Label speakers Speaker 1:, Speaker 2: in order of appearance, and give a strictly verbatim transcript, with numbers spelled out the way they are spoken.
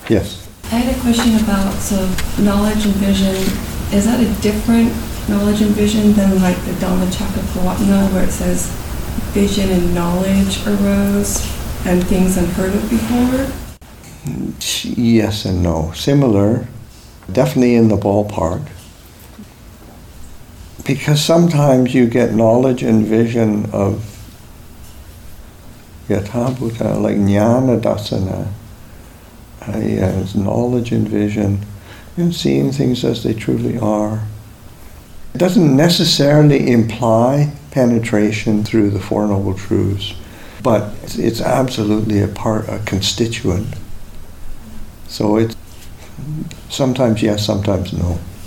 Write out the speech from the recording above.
Speaker 1: Yes.
Speaker 2: I had a question about, so knowledge and vision, is that a different knowledge and vision than like the Dhammacakkappavattana where it says vision and knowledge arose and things unheard of before?
Speaker 1: Yes and no. Similar, definitely in the ballpark. Because sometimes you get knowledge and vision of Yathabhuta, like Jnana Dasana, uh, yes, knowledge and vision, and seeing things as they truly are. It doesn't necessarily imply penetration through the Four Noble Truths, but it's, it's absolutely a part, a constituent. So it's sometimes yes, sometimes no.